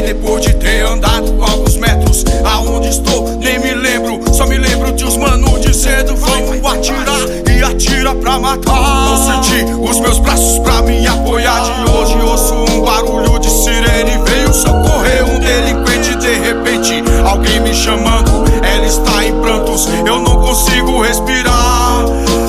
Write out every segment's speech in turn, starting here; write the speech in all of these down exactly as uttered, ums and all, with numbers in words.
depois de ter andado alguns metros, aonde estou nem me lembro. Só me lembro de uns mano dizendo: vamos atirar, e atira pra matar. Não senti os meus braços pra me apoiar. De hoje ouço um barulho de sirene. Veio socorrer um delinquente. De repente alguém me chamando, ela está em prantos, eu não consigo respirar.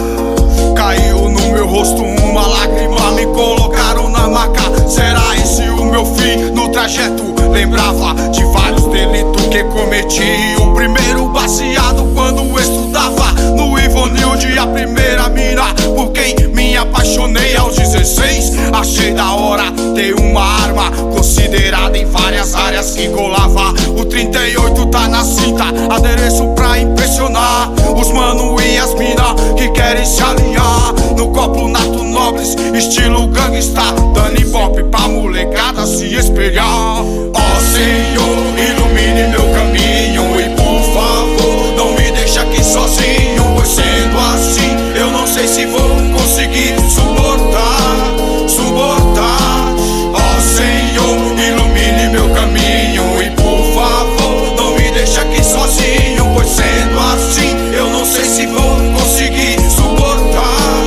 Caiu no meu rosto uma lágrima, me colocaram na maca. Será esse o meu fim? No trajeto lembrava de vários delitos que cometi. O primeiro baseado quando estudava no Ivonilde, a primeira mina por quem me apaixonei aos dezesseis. Achei da hora ter uma arma considerada em várias áreas que colava. O trinta e oito tá na cinta, adereço pra impressionar os mano e as mina que querem se aliar. No copo nato nobles, estilo gangsta, dando ibope pra molecada se espelhar. Ó Senhor, ilumine meu caminho e por favor não me deixe aqui sozinho, pois sendo assim eu não sei se vou conseguir suportar, suportar. Ó Senhor, ilumine meu caminho e por favor não me deixe aqui sozinho, pois sendo assim eu não sei se vou conseguir suportar,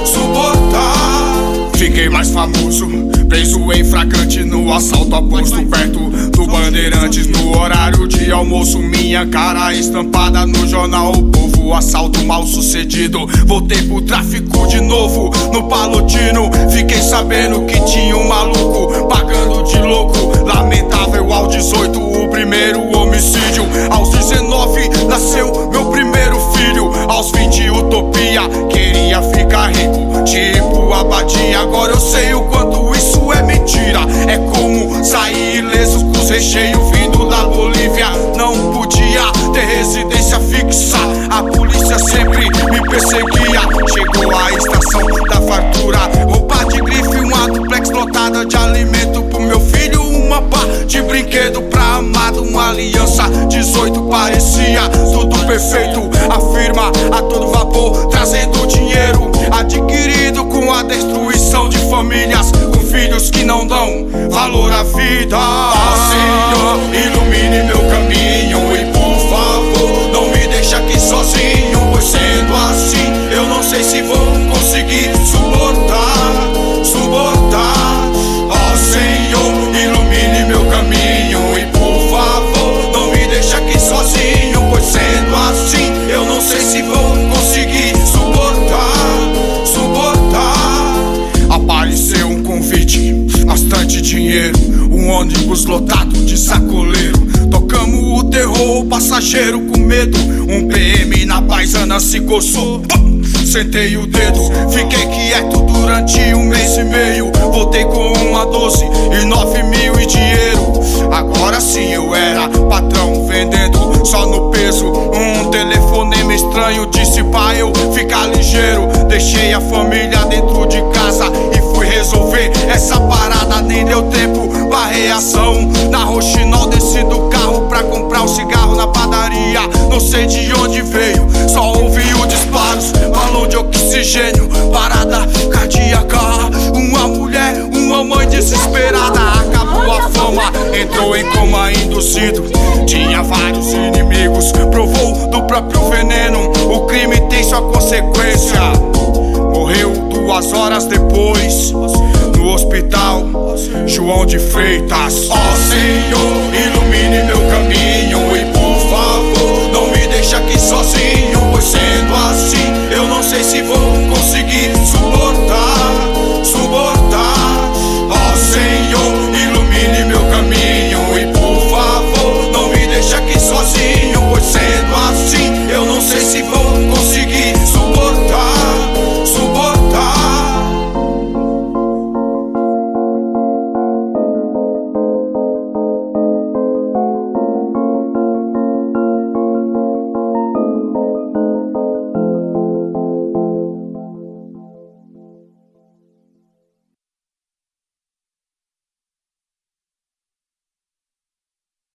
suportar. Fiquei mais famoso, preso em flagrante no assalto a posto perto do Bandeirantes. No horário de almoço, minha cara estampada no jornal O Povo. Assalto mal sucedido, voltei pro tráfico de novo. No Palotino, fiquei sabendo que tinha um maluco pagando de louco. Lamentável aos dezoito, o primeiro homicídio. Aos dezenove, nasceu meu primeiro filho. Aos vinte, utopia, queria ficar rico, tipo Abadia. Agora eu sei o quanto isso é mentira. É como sair ileso com os recheios vindo da Bolívia. Não podia ter residência fixa, a polícia sempre me perseguia. Chegou a estação da fartura, roupa de grife, uma duplex lotada de alimento pro meu filho, uma pá de brinquedo pra amado, uma aliança. Dezoito parecia tudo perfeito, a firma a todo vapor trazendo dinheiro adquirido com a destruição de famílias, com filhos que não dão valor à vida. Ó Senhor, ilumine meu caminho e por favor não me deixe aqui sozinho, pois sendo assim eu não sei se vou conseguir suportar, suportar. Ó Senhor, ilumine meu caminho e por favor não me deixe aqui sozinho, pois sendo assim eu não sei se vou conseguir suportar, suportar. Apareceu um convite, bastante dinheiro, um ônibus lotado de sacoleiro. Tocamos o terror, passageiro com medo. Um P M na paisana se coçou, sentei o dedo, fiquei quieto durante um mês e meio. Voltei com uma doze e nove mil e dinheiro. Agora sim eu era patrão, vendendo só no peso. Um telefonema estranho disse pra eu ficar ligeiro. Deixei a família dentro de casa e fui resolver essa parada. Nem deu tempo pra reação. Na Roxinol desci do carro pra comprar um cigarro na padaria. Não sei de onde veio, só ouvi os disparos, balão de oxigênio, parada cardíaca. Uma mulher, uma mãe desesperada. Acabou a fama, entrou em coma induzido. Tinha vários inimigos, provou do próprio veneno. O crime tem sua consequência. Morreu duas horas depois no hospital João de Freitas. Ó Senhor,